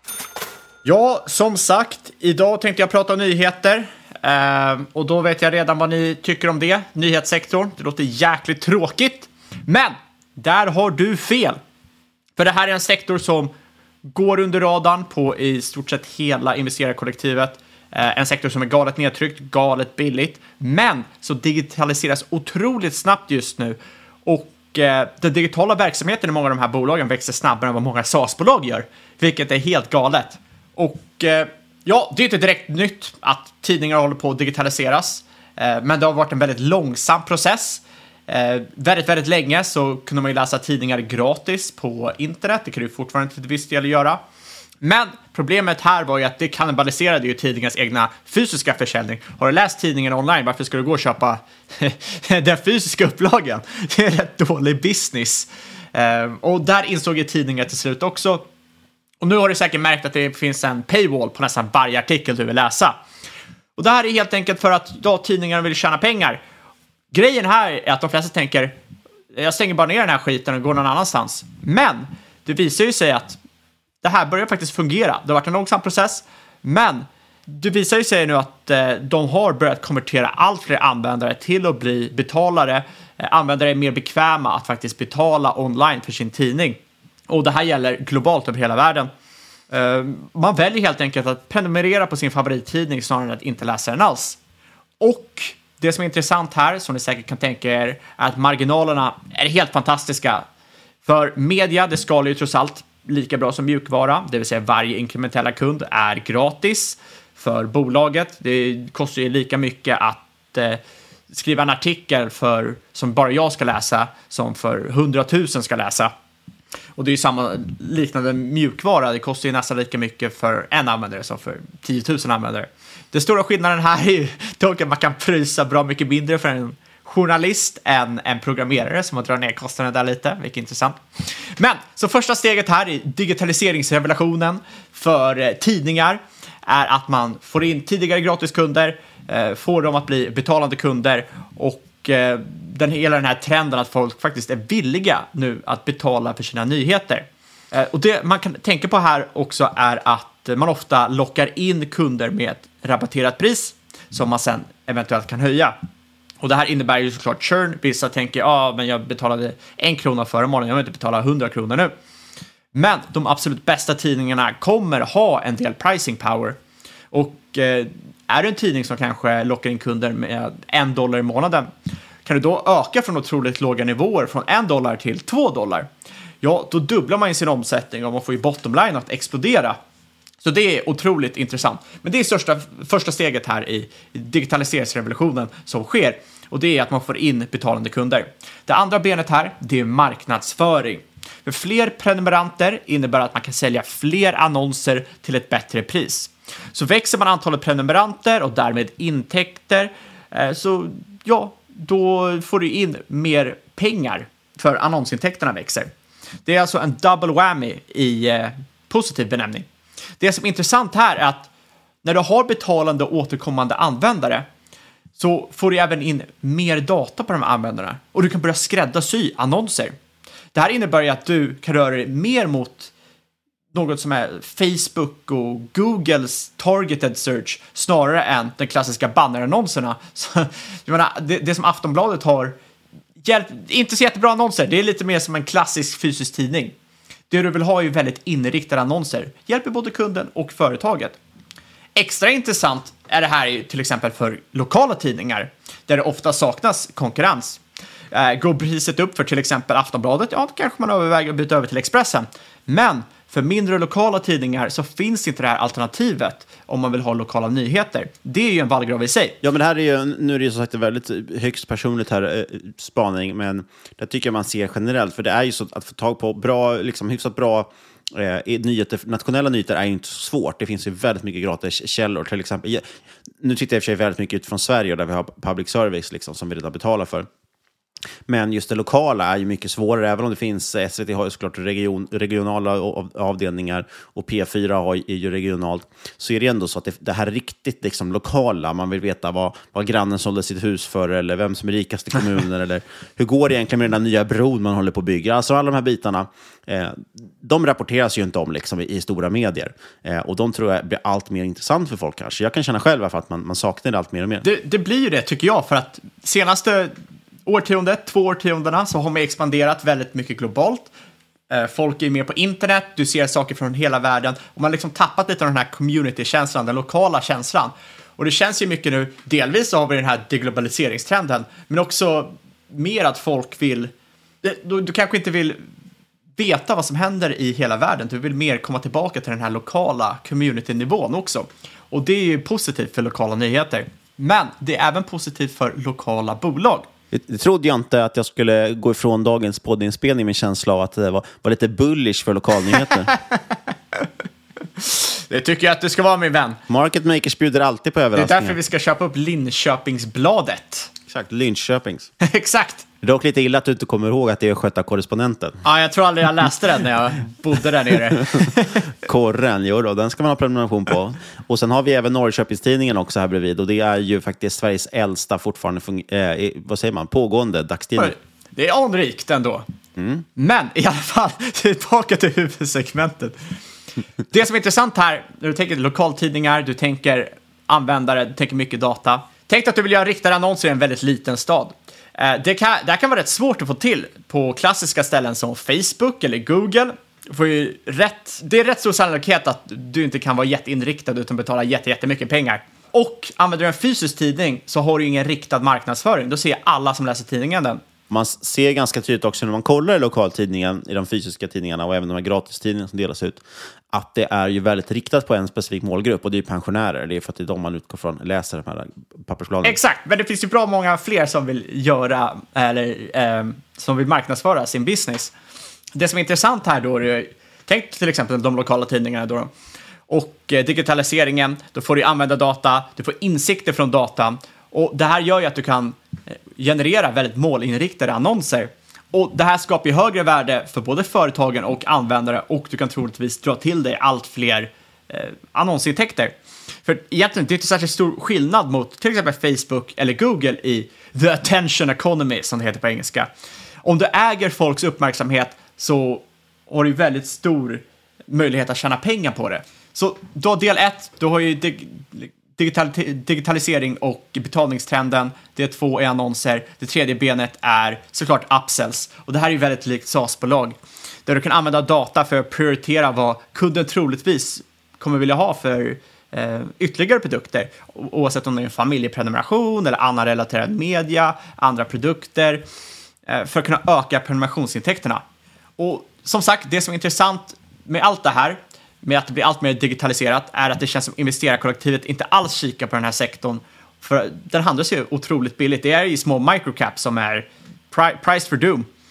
Ja, som sagt, idag tänkte jag prata om nyheter. Eh, och då vet jag redan vad ni tycker om det. Nyhetssektorn, det låter jäkligt tråkigt. Men där har du fel. För det här är en sektor som går under radarn på i stort sett hela investerarkollektivet. Eh, en sektor som är galet nedtryckt, galet billigt. Men så digitaliseras otroligt snabbt just nu. Och eh, den digitala verksamheten i många av de här bolagen växer snabbare än vad många SaaS-bolag gör. Vilket är helt galet. Och eh, ja, det är inte direkt nytt att tidningar håller på att digitaliseras. Eh, men det har varit en väldigt långsam process. Eh, väldigt, väldigt länge så kunde man ju läsa tidningar gratis på internet. Det kan du fortfarande till viss del göra. Men problemet här var ju att det kannibaliserade ju tidningens egna fysiska försäljning. Har du läst tidningen online, varför ska du gå och köpa den fysiska upplagan? Det är rätt dålig business. Eh, och där insåg ju tidningar till slut också. Och nu har du säkert märkt att det finns en paywall på nästan varje artikel du vill läsa. Och det här är helt enkelt för att då tidningarna vill tjäna pengar. Grejen här är att de flesta tänker, jag stänger bara ner den här skiten och går någon annanstans. Men det visar ju sig att det här börjar faktiskt fungera. Det har varit en långsam process, men det visar ju sig nu att eh, de har börjat konvertera allt fler användare till att bli betalare. Eh, användare är mer bekväma att faktiskt betala online för sin tidning. Och det här gäller globalt över hela världen. Eh, man väljer helt enkelt att prenumerera på sin favorittidning snarare än att inte läsa den alls. Och det som är intressant här, som ni säkert kan tänka er, är att marginalerna är helt fantastiska. För media, det skalar ju trots allt lika bra som mjukvara. Det vill säga varje inkrementella kund är gratis för bolaget. Det kostar ju lika mycket att eh, skriva en artikel för, som bara jag ska läsa som för hundratusen ska läsa. Och det är ju samma liknande mjukvara. Det kostar ju nästan lika mycket för en användare som för tiotusen användare. Den stora skillnaden här är ju dock att man kan prisa bra mycket mindre för en journalist än en programmerare, som har dragit ner kostnaden där lite, vilket är intressant. Men så första steget här i digitaliseringsrevolutionen för eh, tidningar är att man får in tidigare gratiskunder, eh, får dem att bli betalande kunder och eh, den, hela den här trenden att folk faktiskt är villiga nu att betala för sina nyheter. Eh, och det man kan tänka på här också är att man ofta lockar in kunder med ett rabatterat pris som man sen eventuellt kan höja. Och det här innebär ju såklart churn. Vissa tänker, ja ah, men jag betalade en krona förra månaden, jag vill inte betala hundra kronor nu. Men de absolut bästa tidningarna kommer ha en del pricing power. Och eh, är det en tidning som kanske lockar in kunder med en dollar i månaden, kan du då öka från otroligt låga nivåer från en dollar till två dollar? Ja, då dubblar man ju sin omsättning och man får ju bottom line att explodera. Så det är otroligt intressant. Men det är största, första steget här i digitaliseringsrevolutionen som sker. Och det är att man får in betalande kunder. Det andra benet här, det är marknadsföring. För fler prenumeranter innebär att man kan sälja fler annonser till ett bättre pris. Så växer man antalet prenumeranter och därmed intäkter, så ja, då får du in mer pengar för annonsintäkterna växer. Det är alltså en double whammy i eh, positiv benämning. Det som är intressant här är att när du har betalande och återkommande användare så får du även in mer data på de här användarna och du kan börja skräddarsy annonser. Det här innebär ju att du kan röra dig mer mot något som är Facebook och Googles targeted search snarare än den klassiska bannerannonserna. Så, jag menar, det, det som Aftonbladet har hjälp, inte så jättebra annonser. Det är lite mer som en klassisk fysisk tidning. Det du vill ha är ju väldigt inriktade annonser. Hjälper både kunden och företaget. Extra intressant är det här till exempel för lokala tidningar där det ofta saknas konkurrens. Eh, går priset upp för till exempel Aftonbladet, ja då kanske man överväger att byta över till Expressen. Men för mindre lokala tidningar så finns inte det här alternativet om man vill ha lokala nyheter. Det är ju en vallgrav i sig. Ja, men det här är ju, nu är det ju som sagt en väldigt högst personligt här eh, spaning, men det tycker jag man ser generellt, för det är ju så att få tag på bra, liksom hyfsat bra eh, nyheter, nationella nyheter är ju inte så svårt. Det finns ju väldigt mycket gratis källor, till exempel. Nu tittar jag i och för sig väldigt mycket ut från Sverige där vi har public service liksom, som vi redan betalar för. Men just det lokala är ju mycket svårare, även om det finns, S V T har ju såklart region, regionala avdelningar och P fyra har ju regionalt, så är det ändå så att det, det här är riktigt liksom lokala, man vill veta vad, vad grannen sålde sitt hus för, eller vem som är rikast i kommunen, eller hur går det egentligen med den där nya bron man håller på att bygga. Alltså alla de här bitarna, eh, de rapporteras ju inte om liksom, i, i stora medier, eh, och de tror jag blir allt mer intressant för folk kanske. Jag kan känna själv för att man, man saknar det allt mer och mer. Det, det blir ju det tycker jag, för att senaste årtiondet, två årtiondena så har man expanderat väldigt mycket globalt. Folk är mer på internet, du ser saker från hela världen och man har liksom tappat lite av den här community-känslan, den lokala känslan. Och det känns ju mycket nu, delvis så har vi den här deglobaliseringstrenden, men också mer att folk vill, du, du kanske inte vill veta vad som händer i hela världen, du vill mer komma tillbaka till den här lokala community-nivån också. Och det är ju positivt för lokala nyheter, men det är även positivt för lokala bolag. Det trodde jag inte att jag skulle gå ifrån dagens poddinspelning med känsla av att det var, var lite bullish för lokalnyheter. Det tycker jag att du ska vara, min vän. Market Makers bjuder alltid på överraskningar. Det är därför vi ska köpa upp Linköpingsbladet. Exakt, Linköpings. Exakt. Det är dock lite illa att du inte kommer ihåg att det är skötta korrespondenten. Ja, jag tror aldrig jag läste den när jag bodde där nere. Korren, jo då, den ska man ha prenumeration på. Och sen har vi även Norrköpingstidningen också här bredvid. Och det är ju faktiskt Sveriges äldsta fortfarande, fun- eh, vad säger man, pågående dagstidning. Det är anrikt ändå. Mm. Men i alla fall, tillbaka till huvudsegmentet. Det som är intressant här, när du tänker lokaltidningar, du tänker användare, du tänker mycket data. Tänk att du vill göra riktade annonser i en väldigt liten stad. Det kan, det kan vara rätt svårt att få till på klassiska ställen som Facebook eller Google. Får ju rätt, det är rätt stor sannolikhet att du inte kan vara jätteinriktad utan betala jätte, jättemycket pengar. Och använder du en fysisk tidning så har du ingen riktad marknadsföring. Då ser alla som läser tidningen den. Man ser ganska tydligt också när man kollar i lokaltidningen, i de fysiska tidningarna och även de här gratistidningarna som delas ut, att det är ju väldigt riktat på en specifik målgrupp, och det är ju pensionärer. Det är för att det är de man utgår från läser de här pappersbladen. Exakt, men det finns ju bra många fler som vill göra eller eh, som vill marknadsföra sin business. Det som är intressant här då är, tänk till exempel de lokala tidningarna då, och eh, digitaliseringen, då får du använda data, du får insikter från data, och det här gör ju att du kan generera väldigt målinriktade annonser. Och det här skapar ju högre värde för både företagen och användare, och du kan troligtvis dra till dig allt fler eh, annonsintäkter. För egentligen det är inte särskilt stor skillnad mot till exempel Facebook eller Google i the attention economy som det heter på engelska. Om du äger folks uppmärksamhet så har du väldigt stor möjlighet att tjäna pengar på det. Så då del ett, då har ju dig- Digital- digitalisering och betalningstrenden. Det är två i annonser. Det tredje benet är såklart upsells. Och det här är ju väldigt likt SaaS-bolag. Där du kan använda data för att prioritera vad kunden troligtvis kommer vilja ha för eh, ytterligare produkter. Oavsett om det är en familjeprenumeration eller annan relaterad media, andra produkter. Eh, för att kunna öka prenumerationsintäkterna. Och som sagt, det som är intressant med allt det här, med att det blir allt mer digitaliserat, är att det känns som investerarkollektivet inte alls kikar på den här sektorn. För den handlas ju otroligt billigt. Det är ju små microcaps som är pri- priced for doom.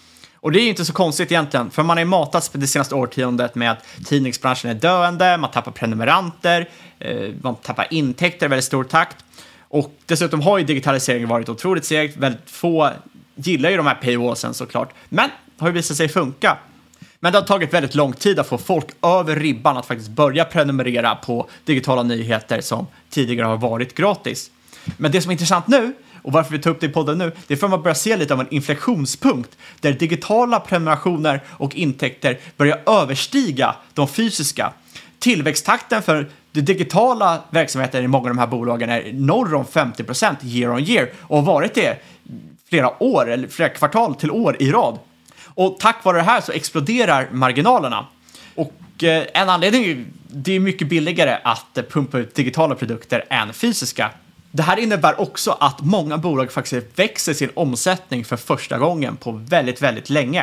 Och det är ju inte så konstigt egentligen, för man har ju matats det senaste årtiondet med att tidningsbranschen är döende, man tappar prenumeranter, eh, man tappar intäkter i väldigt stor takt. Och dessutom har ju digitaliseringen varit otroligt segt, väldigt få gillar ju de här paywallsen såklart, men har ju visat sig funka. Men det har tagit väldigt lång tid att få folk över ribban att faktiskt börja prenumerera på digitala nyheter som tidigare har varit gratis. Men det som är intressant nu, och varför vi tar upp det i podden nu, det är för att man börjar se lite av en inflektionspunkt där digitala prenumerationer och intäkter börjar överstiga de fysiska. Tillväxttakten för det digitala verksamheten i många av de här bolagen är norr om femtio procent year on year och har varit det flera år eller flera kvartal till år i rad. Och tack vare det här så exploderar marginalerna. Och eh, en anledning är det är mycket billigare att eh, pumpa ut digitala produkter än fysiska. Det här innebär också att många bolag faktiskt växer sin omsättning för första gången på väldigt, väldigt länge.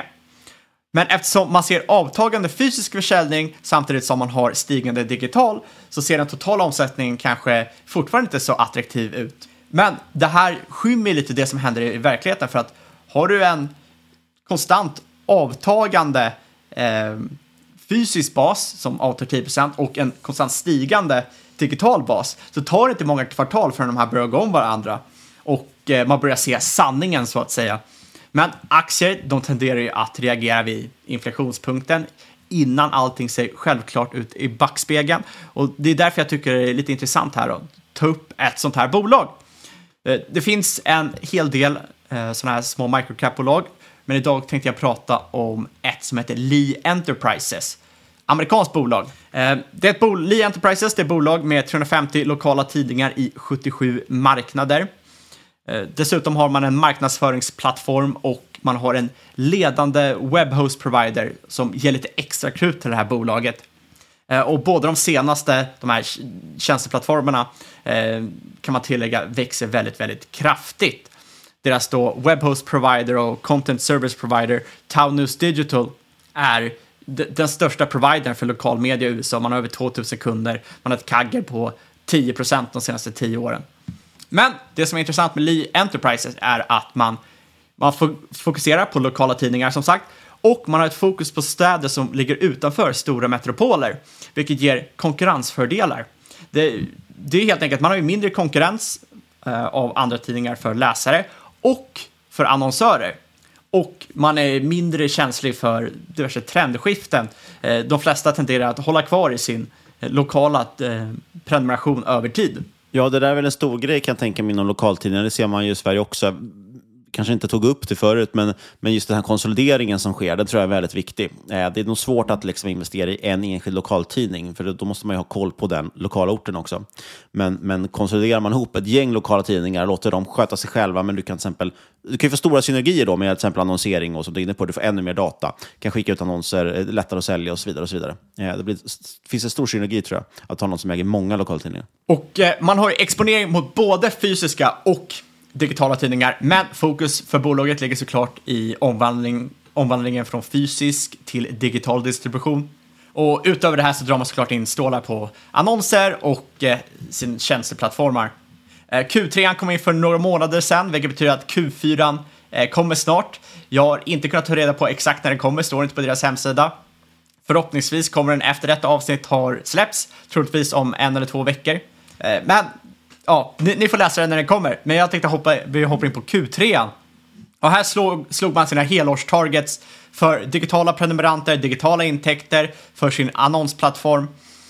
Men eftersom man ser avtagande fysisk försäljning samtidigt som man har stigande digital så ser den totala omsättningen kanske fortfarande inte så attraktiv ut. Men det här skymmer lite det som händer i verkligheten, för att har du en konstant avtagande eh, fysisk bas som avtar tio procent och en konstant stigande digital bas, så tar det inte många kvartal förrän de här börjar gå om varandra och eh, man börjar se sanningen så att säga. Men aktier, de tenderar ju att reagera vid inflationspunkten innan allting ser självklart ut i backspegeln, och det är därför jag tycker det är lite intressant här att ta upp ett sånt här bolag. Eh, det finns en hel del eh, sådana här små microcap-bolag, men idag tänkte jag prata om ett som heter Lee Enterprises. Amerikanskt bolag. Eh, det är ett bol- Lee Enterprises, det är ett bolag med trehundrafemtio lokala tidningar i sjuttiosju marknader. Eh, dessutom har man en marknadsföringsplattform och man har en ledande webbhost provider som ger lite extra krut till det här bolaget. Eh, och båda de senaste, de här tjänsteplattformarna, eh, kan man tillägga växer väldigt, väldigt kraftigt. Deras då webhost provider och content service provider, Town News Digital, är d- den största providern för lokal media i U S A. Man har över tvåtusen kunder. Man har ett C A G R på tio procent de senaste tio åren. Men det som är intressant med Lee Enterprises är att man, man f- fokuserar på lokala tidningar som sagt. Och man har ett fokus på städer som ligger utanför stora metropoler. Vilket ger konkurrensfördelar. Det, det är helt enkelt, man har ju mindre konkurrens eh, av andra tidningar för läsare och för annonsörer. Och man är mindre känslig för diverse trendskiften. Eh, de flesta tenderar att hålla kvar i sin eh, lokala eh, prenumeration över tid. Ja, det där är väl en stor grej kan jag tänka mig inom lokaltidningar. Det ser man ju i Sverige också. Kanske inte tog upp det förut, men, men just den här konsolideringen som sker, det tror jag är väldigt viktig. Eh, det är nog svårt att liksom investera i en enskild lokaltidning, för då måste man ju ha koll på den lokala orten också. Men, men konsoliderar man ihop ett gäng lokala tidningar, låter dem sköta sig själva, men du kan till exempel, du kan ju få stora synergier då med till exempel annonsering och så, du är inne på, du får ännu mer data, kan skicka ut annonser, lättare att sälja och så vidare och så vidare. Eh, det blir, finns en stor synergi tror jag, att ha någon som äger många lokaltidningar. Och eh, man har ju exponering mot både fysiska och digitala tidningar, men fokus för bolaget ligger såklart i omvandling, omvandlingen från fysisk till digital distribution. Och utöver det här så drar man såklart in stålar på annonser och eh, sin tjänsteplattformar. Eh, Q tre kom in för några månader sedan, vilket betyder att Q fyra eh, kommer snart. Jag har inte kunnat ta reda på exakt när den kommer, står inte på deras hemsida. Förhoppningsvis kommer den efter detta avsnitt har släppts, troligtvis om en eller två veckor. Eh, men ja, ni, ni får läsa den när den kommer. Men jag tänkte hoppa, vi hoppar in på Q tre. Och här slog, slog man sina helårstargets för digitala prenumeranter, digitala intäkter, för sin annonsplattform.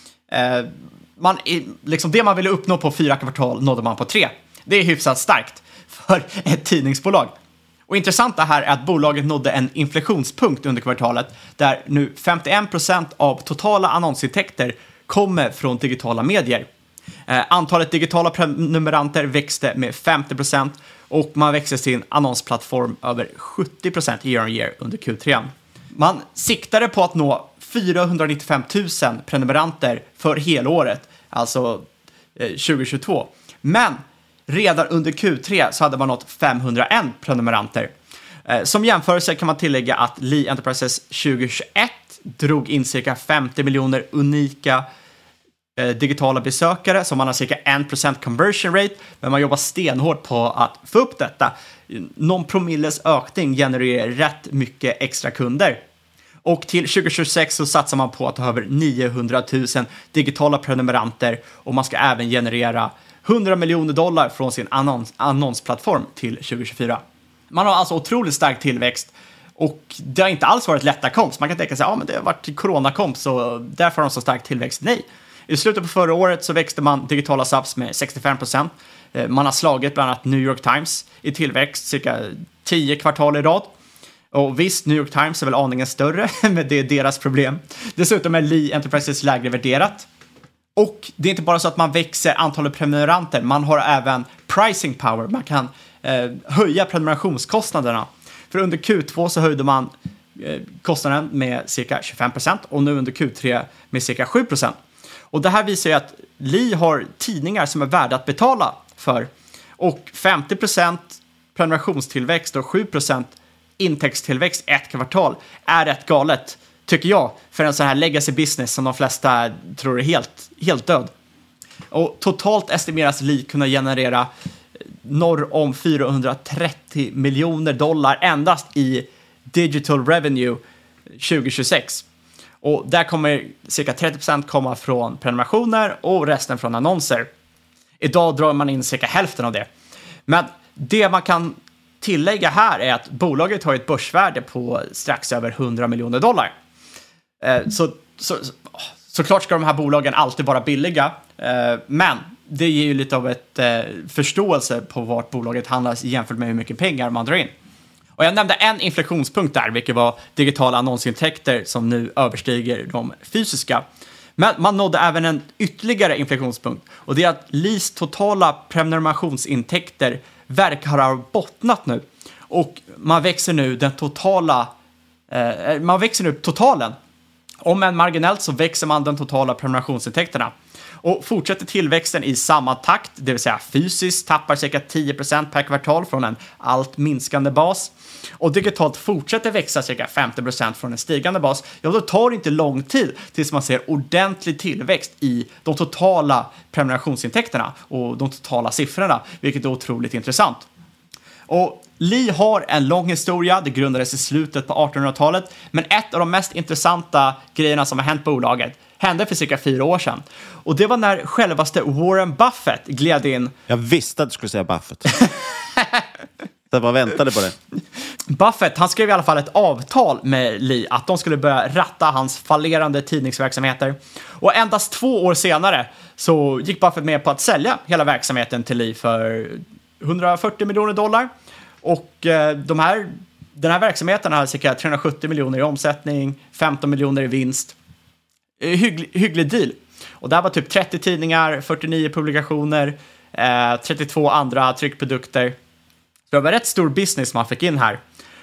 Eh, man, liksom det man ville uppnå på fyra kvartal nådde man på tre. Det är hyfsat starkt för ett tidningsbolag. Och intressant det här är att bolaget nådde en inflationspunkt under kvartalet där nu femtioen procent av totala annonsintäkter kommer från digitala medier. Eh, antalet digitala prenumeranter växte med femtio procent och man växte sin annonsplattform över sjuttio procent year on year under Q tre. Man siktade på att nå fyrahundranittiofem tusen prenumeranter för helåret, alltså eh, tjugohundratjugotvå. Men redan under Q tre så hade man nått femhundraen prenumeranter. Eh, som jämförelse kan man tillägga att Lee Enterprises tjugohundratjugoett drog in cirka femtio miljoner unika eh, digitala besökare, så man har cirka en procent conversion rate, men man jobbar stenhårt på att få upp detta. Någon promilles ökning genererar rätt mycket extra kunder. Och till tjugo tjugosex så satsar man på att ha över niohundratusen digitala prenumeranter, och man ska även generera hundra miljoner dollar från sin annons- annonsplattform till tjugo tjugofyra. Man har alltså otroligt stark tillväxt, och det har inte alls varit lätta komps. Man kan tänka sig, ja men det har varit coronakomps så därför har de så stark tillväxt. Nej, i slutet på förra året så växte man digitala subs med sextiofem procent. Man har slagit bland annat New York Times i tillväxt cirka tio kvartal i rad. Och visst, New York Times är väl aningen större, men det är deras problem. Dessutom är Lee Enterprises lägre värderat. Och det är inte bara så att man växer antalet prenumeranter, man har även pricing power. Man kan eh, höja prenumerationskostnaderna. För under Q två så höjde man eh, kostnaden med cirka tjugofem procent och nu under Q tre med cirka sju procent. Och det här visar ju att Lee har tidningar som är värda att betala för. Och femtio procent prenumerationstillväxt och sju procent intäktstillväxt ett kvartal är rätt galet, tycker jag, för en sån här legacy business som de flesta tror är helt, helt död. Och totalt estimeras Lee kunna generera norr om fyrahundratrettio miljoner dollar endast i digital revenue tjugo tjugosex. Och där kommer cirka trettio procent komma från prenumerationer och resten från annonser. Idag drar man in cirka hälften av det. Men det man kan tillägga här är att bolaget har ett börsvärde på strax över hundra miljoner dollar. Så, så, så, såklart ska de här bolagen alltid vara billiga, men det ger ju lite av ett förståelse på vart bolaget handlas jämfört med hur mycket pengar man drar in. Och jag nämnde en inflektionspunkt där, vilket var digitala annonsintäkter som nu överstiger de fysiska. Men man nådde även en ytterligare inflektionspunkt, och det är att Lees totala prenumerationsintäkter verkar ha bottnat nu. Och man växer nu den totala eh, man växer nu totalen. Om en marginellt så växer man den totala prenumerationsintäkterna. Och fortsätter tillväxten i samma takt, det vill säga fysiskt tappar cirka tio procent per kvartal från en allt minskande bas, och digitalt fortsätter växa cirka femtio procent från en stigande bas, ja då tar det inte lång tid tills man ser ordentlig tillväxt i de totala prenumerationsintäkterna och de totala siffrorna, vilket är otroligt intressant. Och Lee har en lång historia, det grundades i slutet på artonhundratalet, men ett av de mest intressanta grejerna som har hänt på bolaget hände för cirka fyra år sedan. Och det var när självaste Warren Buffett gled in. Jag visste att du skulle säga Buffett. Jag bara väntade på det. Buffett, han skrev i alla fall ett avtal med Lee att de skulle börja ratta hans fallerande tidningsverksamheter. Och endast två år senare så gick Buffett med på att sälja hela verksamheten till Lee för hundrafyrtio miljoner dollar. Och eh, de här, den här verksamheten har cirka trehundrasjuttio miljoner i omsättning, femton miljoner i vinst. Hygglig, hygglig deal. Och det här var typ trettio tidningar, fyrtionio publikationer, eh, trettiotvå andra tryckprodukter. Så det var rätt stor business man fick in här.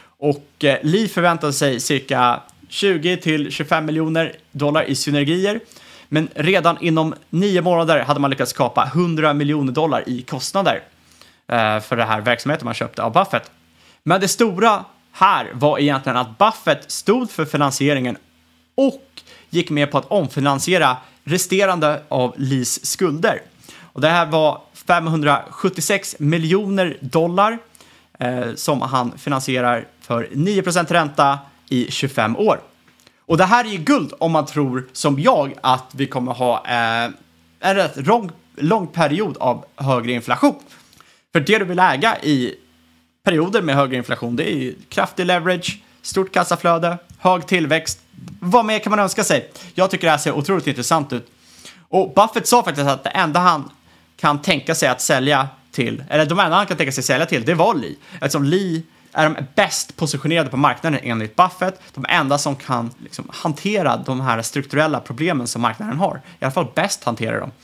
Och eh, Lee förväntade sig cirka tjugo till tjugofem miljoner dollar i synergier. Men redan inom nio månader hade man lyckats skapa hundra miljoner dollar i kostnader eh, för det här verksamheten man köpte av Buffett. Men det stora här var egentligen att Buffett stod för finansieringen och gick med på att omfinansiera resterande av Lees skulder. Och det här var femhundrasjuttiosex miljoner dollar eh, som han finansierar för nio procent ränta i tjugofem år. Och det här är ju guld om man tror, som jag, att vi kommer ha eh, en rätt lång, lång period av högre inflation. För det du vill äga i perioder med högre inflation, det är ju kraftig leverage, stort kassaflöde, hög tillväxt. Vad mer kan man önska sig? Jag tycker det här ser otroligt intressant ut. Och Buffett sa faktiskt att det enda han kan tänka sig att sälja till, eller de enda han kan tänka sig att sälja till, det var Lee. Eftersom Lee är de bäst positionerade på marknaden enligt Buffett. De enda som kan liksom hantera de här strukturella problemen som marknaden har. I alla fall bäst hanterar dem.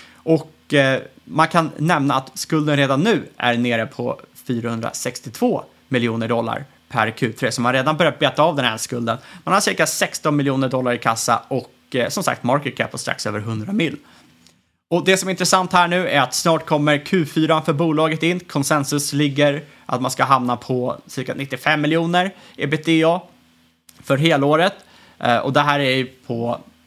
Och eh, man kan nämna att skulden redan nu är nere på fyrahundrasextiotvå miljoner dollar per Q tre. Så man har redan börjat beta av den här skulden. Man har cirka sexton miljoner dollar i kassa och eh, som sagt market cap på strax över hundra mil. Och det som är intressant här nu är att snart kommer Q fyra för bolaget in. Konsensus ligger att man ska hamna på cirka nittiofem miljoner ebitda för helåret. Eh, och det här är på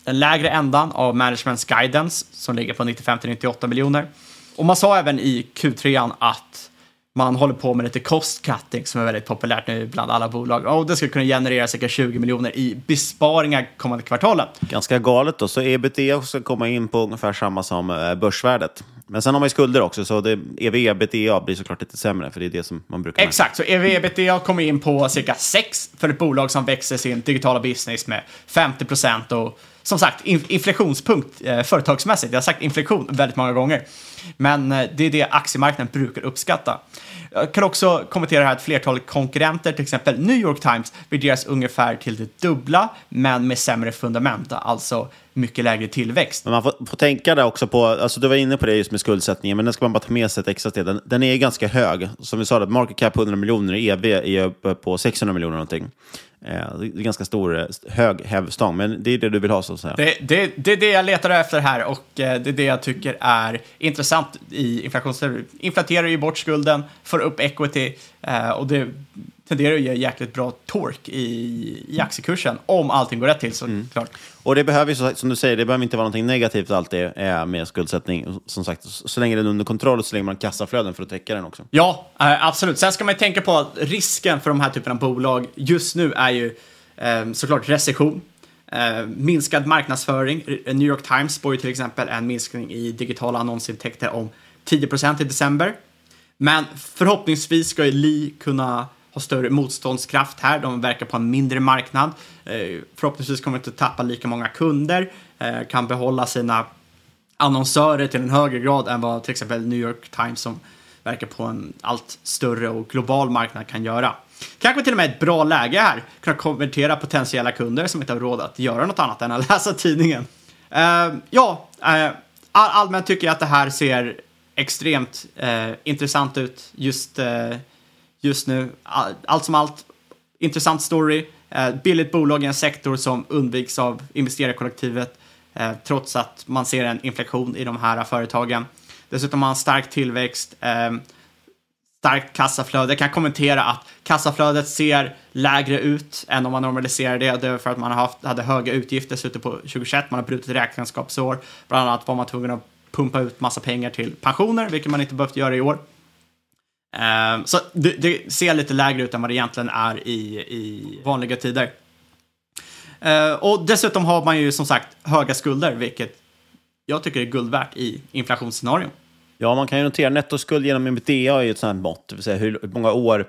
den lägre ändan av managements guidance som ligger på nittiofem till nittioåtta miljoner. Och man sa även i Q tre att man håller på med lite cost cutting som är väldigt populärt nu bland alla bolag. Och det ska kunna generera cirka tjugo miljoner i besparingar kommande kvartalen. Ganska galet då. Så ebitda ska komma in på ungefär samma som börsvärdet. Men sen har man ju skulder också, så det, E V ebitda blir såklart lite sämre, för det är det som man brukar... Exakt, så E V ebitda kommer in på cirka sex för ett bolag som växer sin digitala business med femtio procent och som sagt, inflationspunkt eh, företagsmässigt. Jag har sagt inflation väldigt många gånger. Men eh, det är det aktiemarknaden brukar uppskatta. Jag kan också kommentera här att flertal konkurrenter, till exempel New York Times, värderas ungefär till det dubbla, men med sämre fundament, alltså mycket lägre tillväxt. Men man får, får tänka där också på, alltså du var inne på det just med skuldsättningen, men den ska man bara ta med sig ett extra steg. Den, den är ganska hög. Som vi sa, det, market cap hundra miljoner, E V är uppe på sexhundra miljoner någonting. Det är ganska stor, hög hävstång, men det är det du vill ha, så att säga. Det, det, det är det jag letar efter här, och det är det jag tycker är intressant i inflationsteori. Inflaterar ju bort skulden, får upp equity, och det tenderar att ge jäkligt bra torque i, i aktiekursen om allting går rätt till, så mm. klart. Och det behöver ju, som du säger, det behöver inte vara någonting negativt alltid med skuldsättning. Som sagt, så länge den är under kontroll och så länge man kassaflöden för att täcka den också. Ja, absolut. Sen ska man tänka på att risken för de här typerna av bolag just nu är ju eh, såklart recession, eh, minskad marknadsföring. New York Times spår ju till exempel en minskning i digitala annonsintäkter om tio procent i december. Men förhoppningsvis ska ju Lee kunna ha större motståndskraft här. De verkar på en mindre marknad. Eh, förhoppningsvis kommer de inte tappa lika många kunder. Eh, kan behålla sina annonsörer till en högre grad än vad till exempel New York Times, som verkar på en allt större och global marknad, kan göra. Kanske till och med ett bra läge här. Kunna konvertera potentiella kunder som inte har råd att göra något annat än att läsa tidningen. Eh, ja, eh, all, allmänt tycker jag att det här ser extremt eh, intressant ut just... Eh, Just nu, allt som allt, intressant story. Eh, billigt bolag i en sektor som undviks av investerarkollektivet, eh, trots att man ser en inflation i de här företagen. Dessutom har man stark tillväxt, eh, starkt kassaflöde. Jag kan kommentera att kassaflödet ser lägre ut än om man normaliserar det. Det är för att man har haft, hade höga utgifter slutet på tjugohundratjugoett. Man har brutit räkenskapsår. Bland annat var man tvungen att pumpa ut massa pengar till pensioner, vilket man inte behövt göra i år. Um, så det, det ser lite lägre ut än vad det egentligen är i, i vanliga tider. Uh, och dessutom har man ju som sagt höga skulder, vilket jag tycker är guld värt i inflationsscenarion. Ja, man kan ju notera nettoskuld genom ebitda är ju ett sånt här mått, det vill säga hur många år,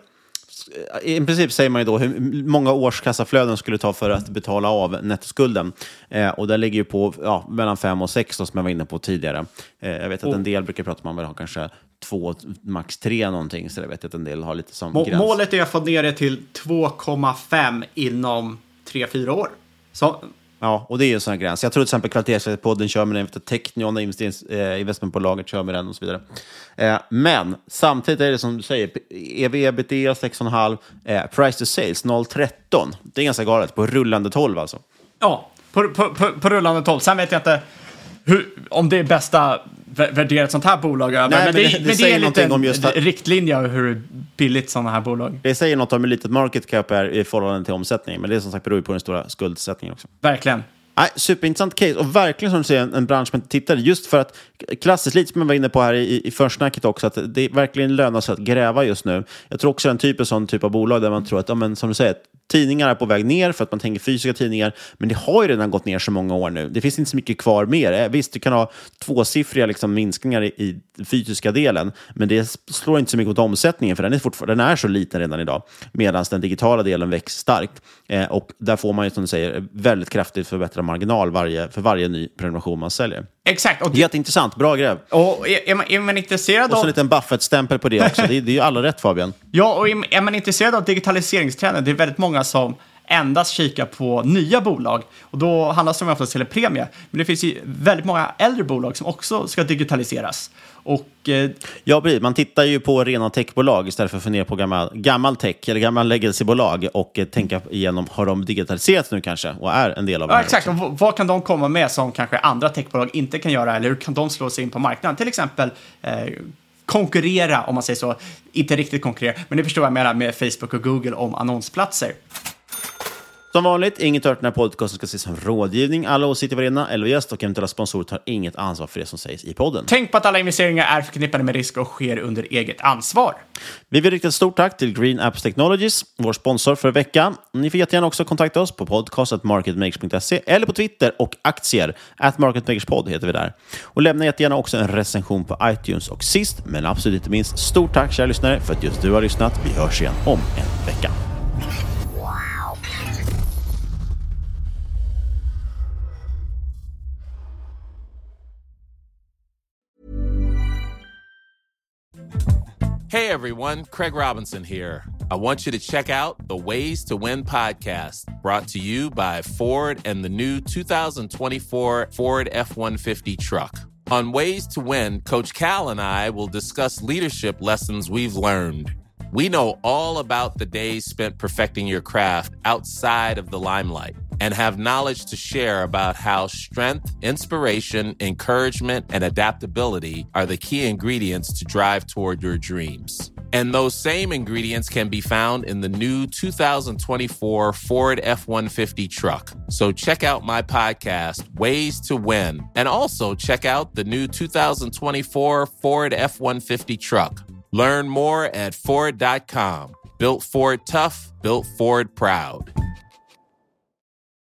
i princip säger man ju då hur många års kassaflöden skulle ta för att betala av nettoskulden. Eh, och det ligger ju på ja, mellan fem och sex då, som jag var inne på tidigare. Eh, jag vet att en del brukar prata om att man vill ha kanske två, max tre någonting, så jag vet att en del har lite som Må- gräns. Målet är att få ner det till två komma fem inom tre fyra år. Så... Ja, och det är ju en sån här gräns. Jag tror till exempel Kvalitetspodden kör med den, Tecknion, eh, investmentbolaget kör med den och så vidare. Eh, men samtidigt är det som du säger, E V ebitda sex komma fem, eh, price to sales noll komma tretton. Det är ganska galet, på rullande tolv alltså. Ja, på, på, på, på rullande tolv. Sen vet jag inte hur, om det är bästa värderat sånt här bolag över. Nej, men, men det, det, det, men det är lite om just riktlinje över hur billigt sådana här bolag. Det säger något om hur litet market cap är i förhållande till omsättning, men det är som sagt beror på den stora skuldsättningen också. Verkligen. Nej, superintressant case, och verkligen som du säger en, en bransch som tittar just för att klassiskt, lite som jag var inne på här i, i försnacket också, att det verkligen lönar sig att gräva just nu. Jag tror också en typ av sån typ av bolag där man tror att, ja, men, som du säger, tidningar är på väg ner för att man tänker fysiska tidningar, men det har ju redan gått ner så många år nu. Det finns inte så mycket kvar mer. Visst, du kan ha tvåsiffriga liksom, minskningar i, i den fysiska delen, men det slår inte så mycket mot omsättningen, för den är, fortfarande, den är så liten redan idag, medan den digitala delen växer starkt. Eh, och där får man ju, som du säger, väldigt kraftigt förbättrad marginal varje, för varje ny prenumeration man säljer. Exakt. Och jätteintressant, bra grej. Och är, är, man, är man intresserad av... Och så en liten Buffett-stämpel på det också. Det, det är ju alla rätt, Fabian. Ja, och är, är man intresserad av digitaliseringstrenden, det är väldigt många som endast kikar på nya bolag. Och då handlar det om att få till en premie. Men det finns ju väldigt många äldre bolag som också ska digitaliseras. Och, eh... ja, man tittar ju på rena techbolag istället för att fundera på gammal, gammal tech eller gammal legacybolag och eh, tänka igenom, har de digitaliserats nu kanske och är en del av det ja, här exakt. också. Och vad kan de komma med som kanske andra techbolag inte kan göra, eller hur kan de slå sig in på marknaden? Till exempel eh, konkurrera, om man säger så. Inte riktigt konkurrera, men det förstår jag menar med Facebook och Google om annonsplatser. Som vanligt, inget hört den här podcasten ska ses som rådgivning. Alla åsikter varenda eller gäst och eventuella sponsorer tar inget ansvar för det som sägs i podden. Tänk på att alla investeringar är förknippade med risk och sker under eget ansvar. Vi vill rikta ett stort tack till Green Apps Technologies, vår sponsor för veckan. Ni får jättegärna också kontakta oss på podcast at marketmakers punkt se eller på Twitter och aktier at marketmakerspod heter vi där. Och lämna jättegärna också en recension på iTunes. Och sist, men absolut inte minst, stort tack kära lyssnare för att just du har lyssnat. Vi hörs igen om en vecka. Hey everyone, Craig Robinson here. I want you to check out the Ways to Win podcast, brought to you by Ford and the new two thousand twenty-four Ford F one fifty truck. On Ways to Win, Coach Cal and I will discuss leadership lessons we've learned. We know all about the days spent perfecting your craft outside of the limelight and have knowledge to share about how strength, inspiration, encouragement, and adaptability are the key ingredients to drive toward your dreams. And those same ingredients can be found in the new two thousand twenty-four Ford F one fifty truck. So check out my podcast, Ways to Win, and also check out the new two thousand twenty-four Ford F one fifty truck. Learn more at Ford dot com. Built Ford tough, built Ford proud.